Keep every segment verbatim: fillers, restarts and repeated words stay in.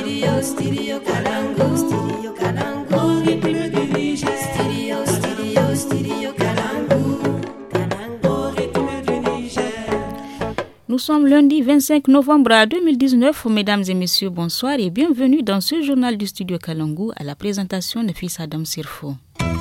Stereo, stereo Kalangu, stereo Kalangu, rythme du Niger. Stereo, stereo, stereo Kalangu, Kalangu, rythme du Niger. Nous sommes lundi vingt-cinq novembre deux mille dix-neuf. Mesdames et messieurs, bonsoir et bienvenue dans ce journal du studio Kalangu à la présentation de Fils Adam Sirfo.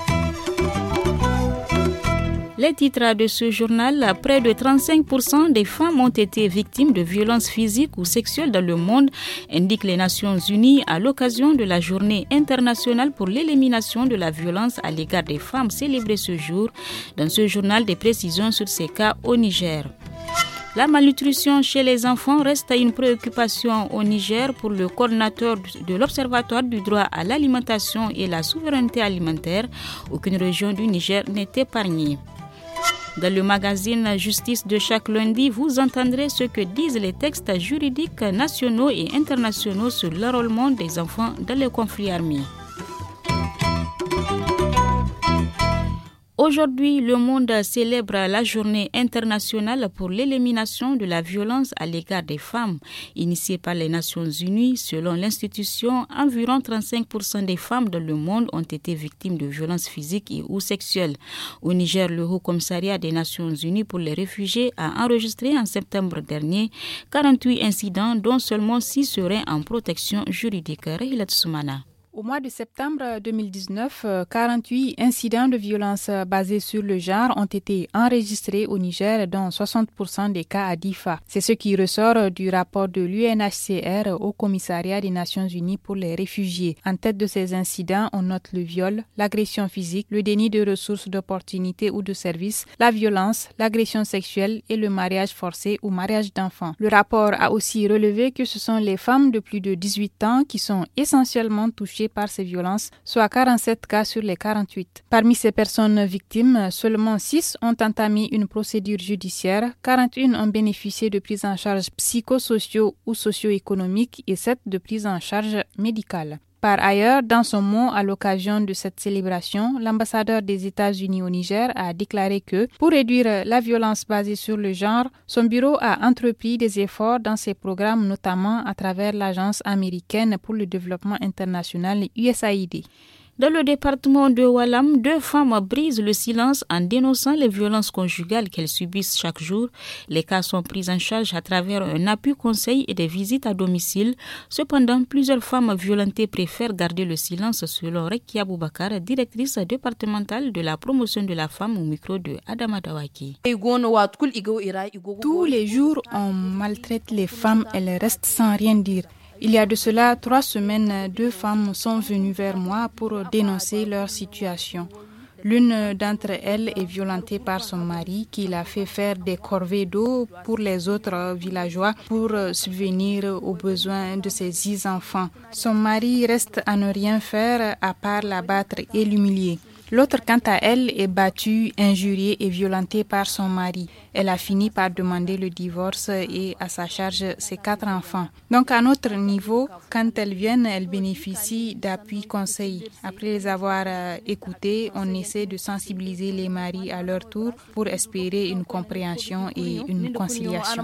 Les titres de ce journal, près de trente-cinq pour cent des femmes ont été victimes de violences physiques ou sexuelles dans le monde, indiquent les Nations Unies à l'occasion de la Journée internationale pour l'élimination de la violence à l'égard des femmes célébrée ce jour. Dans ce journal, des précisions sur ces cas au Niger. La malnutrition chez les enfants reste une préoccupation au Niger pour le coordinateur de l'Observatoire du droit à l'alimentation et la souveraineté alimentaire. Aucune région du Niger n'est épargnée. Dans le magazine Justice de chaque lundi, vous entendrez ce que disent les textes juridiques nationaux et internationaux sur l'enrôlement des enfants dans les conflits armés. Aujourd'hui, le monde célèbre la journée internationale pour l'élimination de la violence à l'égard des femmes. Initiée par les Nations Unies, selon l'institution, environ trente-cinq pour cent des femmes dans le monde ont été victimes de violences physiques et ou sexuelles. Au Niger, le Haut Commissariat des Nations Unies pour les réfugiés a enregistré en septembre dernier quarante-huit incidents, dont seulement six seraient en protection juridique. Rahilat Soumana. Au mois de septembre deux mille dix-neuf, quarante-huit incidents de violence basés sur le genre ont été enregistrés au Niger, dont soixante pour cent des cas à Difa. C'est ce qui ressort du rapport de l'U N H C R au Commissariat des Nations Unies pour les réfugiés. En tête de ces incidents, on note le viol, l'agression physique, le déni de ressources, d'opportunités ou de services, la violence, l'agression sexuelle et le mariage forcé ou mariage d'enfants. Le rapport a aussi relevé que ce sont les femmes de plus de dix-huit ans qui sont essentiellement touchées par ces violences, soit quarante-sept cas sur les quarante-huit. Parmi ces personnes victimes, seulement six ont entamé une procédure judiciaire, quarante et un ont bénéficié de prise en charge psychosociaux ou socio-économiques et sept de prise en charge médicale. Par ailleurs, dans son mot à l'occasion de cette célébration, l'ambassadeur des États-Unis au Niger a déclaré que, pour réduire la violence basée sur le genre, son bureau a entrepris des efforts dans ses programmes, notamment à travers l'Agence américaine pour le développement international U S A I D. Dans le département de Walam, deux femmes brisent le silence en dénonçant les violences conjugales qu'elles subissent chaque jour. Les cas sont pris en charge à travers un appui conseil et des visites à domicile. Cependant, plusieurs femmes violentées préfèrent garder le silence, selon Rekia Boubakar, directrice départementale de la promotion de la femme au micro de Adama Dawaki. Tous les jours, on maltraite les femmes, elles restent sans rien dire. Il y a de cela trois semaines, deux femmes sont venues vers moi pour dénoncer leur situation. L'une d'entre elles est violentée par son mari qui l'a fait faire des corvées d'eau pour les autres villageois pour subvenir aux besoins de ses six enfants. Son mari reste à ne rien faire à part la battre et l'humilier. L'autre, quant à elle, est battue, injuriée et violentée par son mari. Elle a fini par demander le divorce et à sa charge ses quatre enfants. Donc à notre niveau, quand elles viennent, elles bénéficient d'appui conseil. Après les avoir euh, écoutées, on essaie de sensibiliser les maris à leur tour pour espérer une compréhension et une conciliation.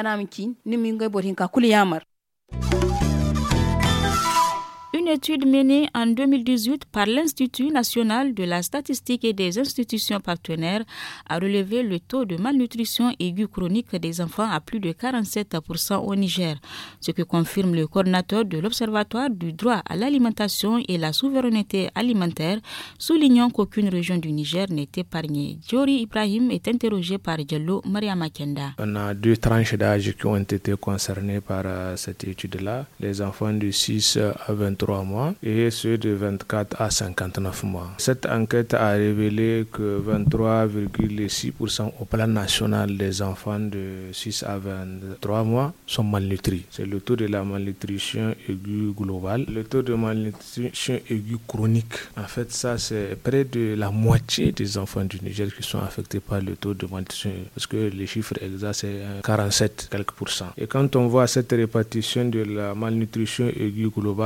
Une étude menée en deux mille dix-huit par l'Institut national de la statistique et des institutions partenaires a relevé le taux de malnutrition aiguë chronique des enfants à plus de quarante-sept pour cent au Niger, ce que confirme le coordinateur de l'Observatoire du droit à l'alimentation et la souveraineté alimentaire, soulignant qu'aucune région du Niger n'est épargnée. Diori Ibrahim est interrogé par Diallo Mariama Kenda. On a deux tranches d'âge qui ont été concernées par euh, cette étude-là, les enfants de six à vingt-trois mois et ceux de vingt-quatre à cinquante-neuf mois. Cette enquête a révélé que vingt-trois virgule six pour cent au plan national des enfants de six à vingt-trois mois sont malnutris. C'est le taux de la malnutrition aiguë globale. Le taux de malnutrition aiguë chronique, en fait, ça c'est près de la moitié des enfants du Niger qui sont affectés par le taux de malnutrition, parce que les chiffres exacts c'est quarante-sept quelques pourcents. Et quand on voit cette répartition de la malnutrition aiguë globale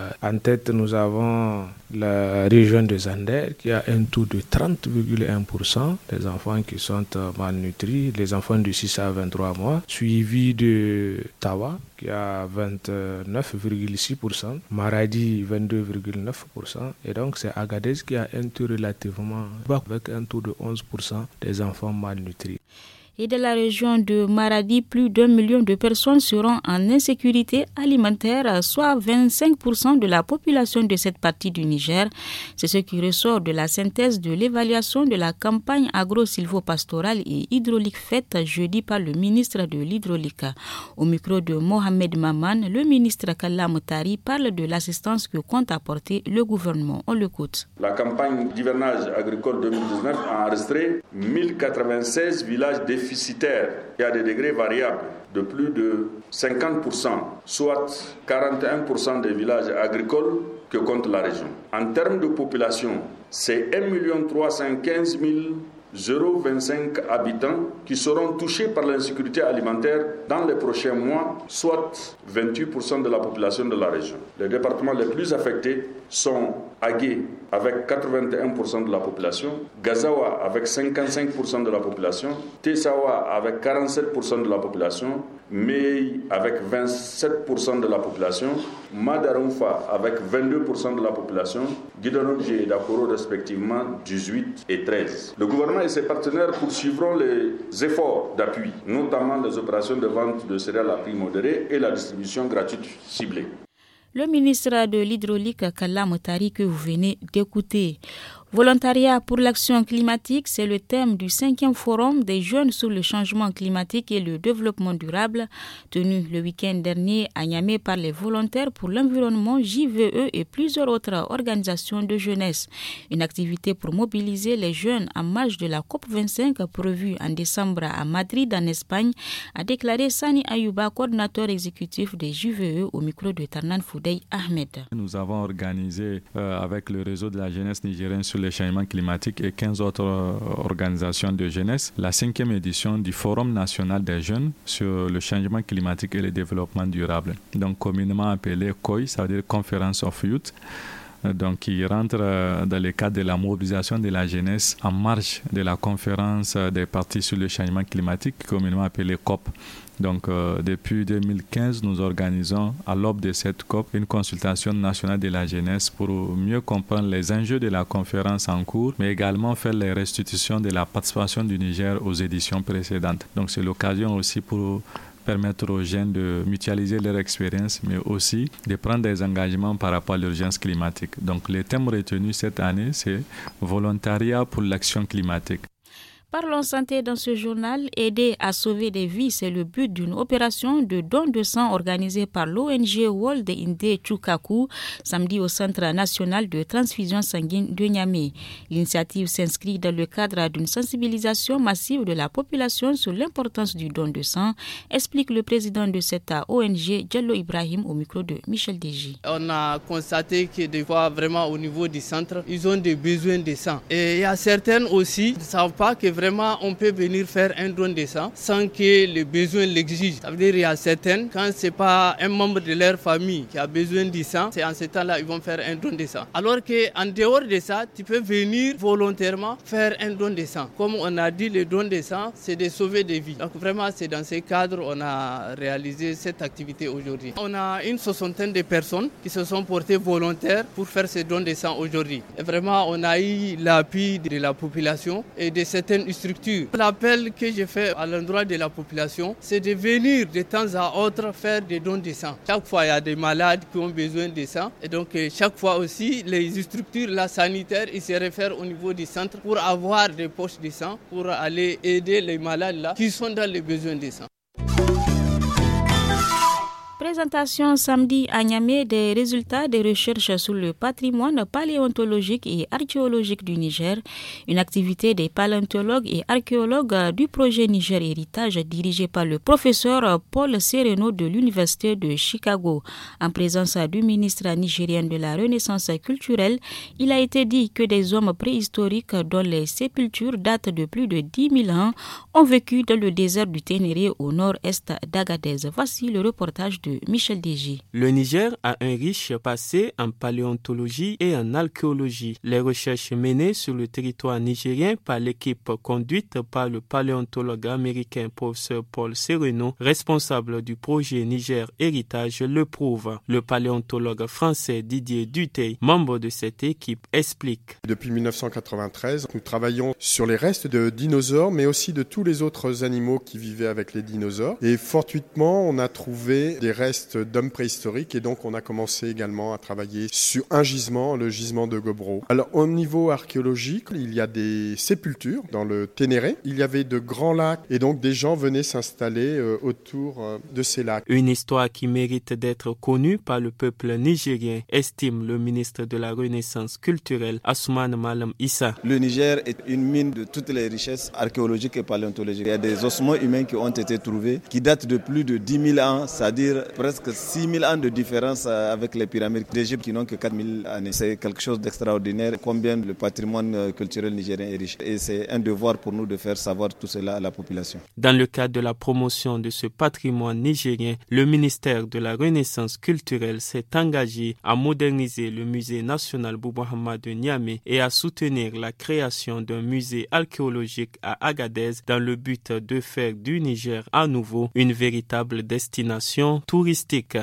En tête, nous avons la région de Zander qui a un taux de trente virgule un pour cent des enfants qui sont malnutris, les enfants de six à vingt-trois mois, suivi de Tawa qui a vingt-neuf virgule six pour cent, Maradi vingt-deux virgule neuf pour cent et donc c'est Agadez qui a un taux relativement bas avec un taux de onze pour cent des enfants malnutris. Et de la région de Maradi, plus d'un million de personnes seront en insécurité alimentaire, soit vingt-cinq pour cent de la population de cette partie du Niger. C'est ce qui ressort de la synthèse de l'évaluation de la campagne agro-silvopastorale et hydraulique faite jeudi par le ministre de l'Hydraulique. Au micro de Mohamed Maman, le ministre Kalla Moutari parle de l'assistance que compte apporter le gouvernement. On l'écoute. La campagne d'hivernage agricole deux mille dix-neuf a enregistré mille quatre-vingt-seize villages déficitaires et à des degrés variables de plus de cinquante pour cent, soit quarante et un pour cent des villages agricoles que compte la région. En termes de population, c'est un million trois cent quinze mille vingt-cinq habitants qui seront touchés par l'insécurité alimentaire dans les prochains mois, soit vingt-huit pour cent de la population de la région. Les départements les plus affectés sont Agué avec quatre-vingt-un pour cent de la population, Gazawa avec cinquante-cinq pour cent de la population, Tessawa avec quarante-sept pour cent de la population, Mei avec vingt-sept pour cent de la population, Madarumfa avec vingt-deux pour cent de la population, Guidonomji et Dakoro respectivement dix-huit et treize. Le gouvernement et ses partenaires poursuivront les efforts d'appui, notamment les opérations de vente de céréales à prix modéré et la distribution gratuite ciblée. Le ministre de l'Hydraulique, Kalla Moutari, que vous venez d'écouter. Volontariat pour l'action climatique, c'est le thème du cinquième forum des jeunes sur le changement climatique et le développement durable, tenu le week-end dernier à Niamey par les volontaires pour l'environnement J V E et plusieurs autres organisations de jeunesse. Une activité pour mobiliser les jeunes en marge de la COP vingt-cinq prévue en décembre à Madrid, en Espagne, a déclaré Sani Ayouba, coordinateur exécutif des J V E, au micro de Tarnan Foudey Ahmed. Nous avons organisé euh, avec le réseau de la jeunesse nigérienne sur le changement climatique et quinze autres organisations de jeunesse, la cinquième édition du Forum national des jeunes sur le changement climatique et le développement durable, donc communément appelé C O I, ça veut dire Conference of Youth, donc qui rentre dans le cadre de la mobilisation de la jeunesse en marge de la conférence des partis sur le changement climatique, communément appelée C O P. Donc, euh, depuis deux mille quinze, nous organisons à l'aube de cette C O P une consultation nationale de la jeunesse pour mieux comprendre les enjeux de la conférence en cours, mais également faire les restitutions de la participation du Niger aux éditions précédentes. Donc, c'est l'occasion aussi pour permettre aux jeunes de mutualiser leur expérience, mais aussi de prendre des engagements par rapport à l'urgence climatique. Donc, le thème retenu cette année, c'est volontariat pour l'action climatique. Parlons santé dans ce journal. Aider à sauver des vies, c'est le but d'une opération de don de sang organisée par l'O N G World Inde Chukaku samedi au Centre national de transfusion sanguine de Niamey. L'initiative s'inscrit dans le cadre d'une sensibilisation massive de la population sur l'importance du don de sang, explique le président de cette O N G, Diallo Ibrahim, au micro de Michel Deji. On a constaté que des fois, vraiment au niveau du centre, ils ont des besoins de sang. Et il y a certaines aussi qui ne savent pas que vraiment on peut venir faire un don de sang sans que le besoin l'exige. Ça veut dire qu'il y a certaines, quand ce n'est pas un membre de leur famille qui a besoin de sang, c'est en ce temps-là qu'ils vont faire un don de sang. Alors qu'en dehors de ça, tu peux venir volontairement faire un don de sang. Comme on a dit, le don de sang, c'est de sauver des vies. Donc vraiment, c'est dans ce cadre qu'on a réalisé cette activité aujourd'hui. On a une soixantaine de personnes qui se sont portées volontaires pour faire ce don de sang aujourd'hui. Et vraiment, on a eu l'appui de la population et de certaines structures. L'appel que j'ai fait à l'endroit de la population, c'est de venir de temps à autre faire des dons de sang. Chaque fois, il y a des malades qui ont besoin de sang. Et donc, chaque fois aussi, les structures là, sanitaires, ils se réfèrent au niveau du centre pour avoir des poches de sang, pour aller aider les malades là, qui sont dans les besoins de sang. Présentation samedi à Niamey des résultats des recherches sur le patrimoine paléontologique et archéologique du Niger, une activité des paléontologues et archéologues du projet Niger Héritage dirigé par le professeur Paul Sereno de l'Université de Chicago. En présence du ministre nigérien de la Renaissance culturelle, il a été dit que des hommes préhistoriques dont les sépultures datent de plus de dix mille ans ont vécu dans le désert du Ténéré au nord-est d'Agadez. Voici le reportage de de Michel Dégé. Le Niger a un riche passé en paléontologie et en archéologie. Les recherches menées sur le territoire nigérien par l'équipe conduite par le paléontologue américain professeur Paul Sereno, responsable du projet Niger Héritage, le prouvent. Le paléontologue français Didier Dutheil, membre de cette équipe, explique. Depuis dix-neuf cent quatre-vingt-treize, nous travaillons sur les restes de dinosaures, mais aussi de tous les autres animaux qui vivaient avec les dinosaures. Et fortuitement, on a trouvé des restes d'hommes préhistoriques et donc on a commencé également à travailler sur un gisement, le gisement de Gobro. Alors au niveau archéologique, il y a des sépultures dans le Ténéré. Il y avait de grands lacs et donc des gens venaient s'installer euh, autour euh, de ces lacs. Une histoire qui mérite d'être connue par le peuple nigérien, estime le ministre de la Renaissance culturelle, Assoumane Malam Issa. Le Niger est une mine de toutes les richesses archéologiques et paléontologiques. Il y a des ossements humains qui ont été trouvés, qui datent de plus de dix mille ans, c'est-à-dire presque six mille ans de différence avec les pyramides d'Égypte qui n'ont que quatre mille années. C'est quelque chose d'extraordinaire, combien le patrimoine culturel nigérien est riche. Et c'est un devoir pour nous de faire savoir tout cela à la population. Dans le cadre de la promotion de ce patrimoine nigérien, le ministère de la Renaissance culturelle s'est engagé à moderniser le musée national Bouba de Niamey et à soutenir la création d'un musée archéologique à Agadez dans le but de faire du Niger à nouveau une véritable destination touristique.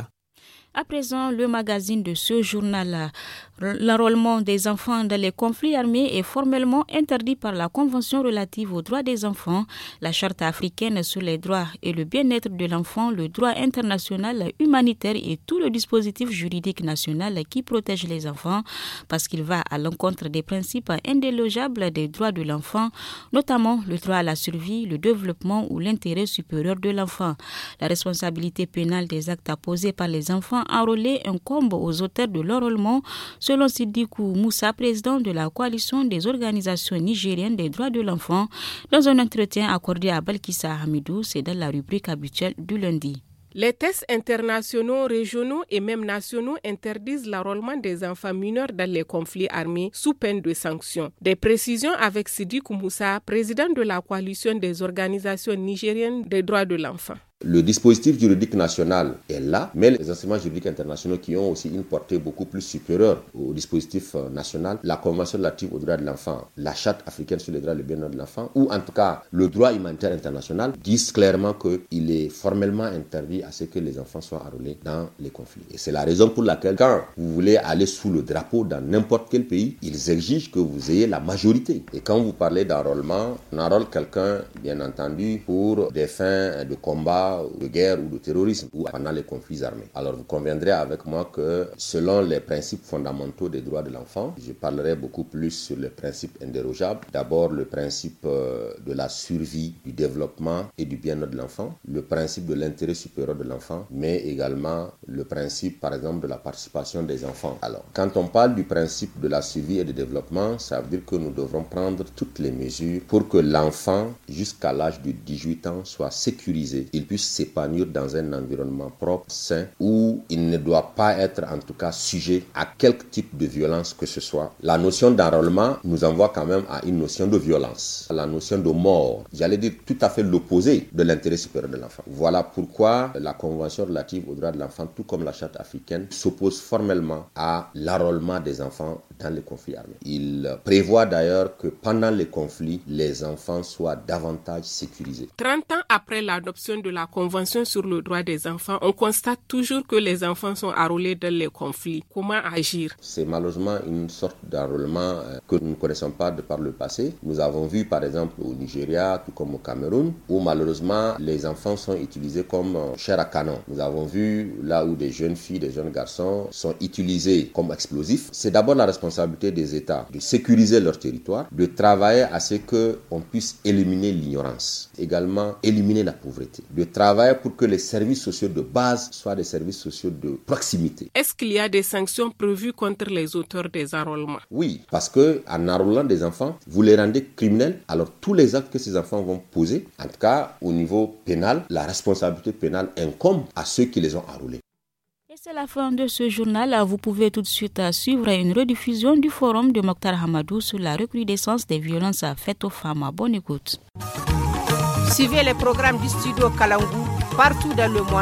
À présent, le magazine de ce journal, l'enrôlement des enfants dans les conflits armés est formellement interdit par la Convention relative aux droits des enfants, la Charte africaine sur les droits et le bien-être de l'enfant, le droit international humanitaire et tout le dispositif juridique national qui protège les enfants, parce qu'il va à l'encontre des principes indélogeables des droits de l'enfant, notamment le droit à la survie, le développement ou l'intérêt supérieur de l'enfant. La responsabilité pénale des actes posés par les enfants enrôlés incombe aux auteurs de l'enrôlement, selon Sidikou Moussa, président de la coalition des organisations nigériennes des droits de l'enfant. Dans un entretien accordé à Balkissa Hamidou, c'est dans la rubrique habituelle du lundi. Les tests internationaux, régionaux et même nationaux interdisent l'enrôlement des enfants mineurs dans les conflits armés sous peine de sanctions. Des précisions avec Sidikou Moussa, président de la coalition des organisations nigériennes des droits de l'enfant. Le dispositif juridique national est là, mais les instruments juridiques internationaux qui ont aussi une portée beaucoup plus supérieure au dispositif national, la Convention relative aux droits de l'enfant, la Charte africaine sur les droits et le bien-être de l'enfant, ou en tout cas le droit humanitaire international, disent clairement qu'il est formellement interdit à ce que les enfants soient enrôlés dans les conflits. Et c'est la raison pour laquelle quand vous voulez aller sous le drapeau dans n'importe quel pays, ils exigent que vous ayez la majorité. Et quand vous parlez d'enrôlement, on enrôle quelqu'un, bien entendu, pour des fins de combat, de guerre ou de terrorisme ou pendant les conflits armés. Alors vous conviendrez avec moi que selon les principes fondamentaux des droits de l'enfant, je parlerai beaucoup plus sur les principes indérogeables. D'abord le principe de la survie, du développement et du bien-être de l'enfant, le principe de l'intérêt supérieur de l'enfant, mais également le principe par exemple de la participation des enfants. Alors quand on parle du principe de la survie et du développement, ça veut dire que nous devrons prendre toutes les mesures pour que l'enfant jusqu'à l'âge de dix-huit ans soit sécurisé. Il puisse s'épanouir dans un environnement propre, sain, où il ne doit pas être en tout cas sujet à quelque type de violence que ce soit. La notion d'enrôlement nous envoie quand même à une notion de violence, à la notion de mort. J'allais dire tout à fait l'opposé de l'intérêt supérieur de l'enfant. Voilà pourquoi la Convention relative aux droits de l'enfant, tout comme la Charte africaine, s'oppose formellement à l'enrôlement des enfants dans les conflits armés. Il prévoit d'ailleurs que pendant les conflits, les enfants soient davantage sécurisés. trente ans après l'adoption de la Convention sur le droit des enfants, on constate toujours que les enfants sont enrôlés dans les conflits. Comment agir? C'est malheureusement une sorte d'enrôlement que nous ne connaissons pas de par le passé. Nous avons vu par exemple au Nigeria, tout comme au Cameroun, où malheureusement les enfants sont utilisés comme chair à canon. Nous avons vu là où des jeunes filles, des jeunes garçons sont utilisés comme explosifs. C'est d'abord la responsabilité des États de sécuriser leur territoire, de travailler à ce qu'on puisse éliminer l'ignorance, également éliminer la pauvreté, de travailler pour que les services sociaux de base soient des services sociaux de proximité. Est-ce qu'il y a des sanctions prévues contre les auteurs des enrôlements? Oui, parce que en enrôlant des enfants, vous les rendez criminels, alors tous les actes que ces enfants vont poser, en tout cas au niveau pénal, la responsabilité pénale incombe à ceux qui les ont enrôlés. Et c'est la fin de ce journal. Vous pouvez tout de suite suivre une rediffusion du forum de Mokhtar Hamadou sur la recrudescence des violences faites aux femmes. Bonne écoute. Suivez les programmes du studio Kalangu partout dans le monde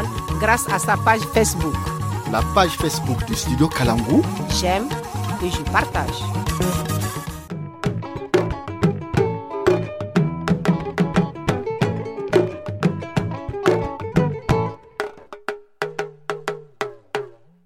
grâce à sa page Facebook. La page Facebook du Studio Kalangu. J'aime et je partage.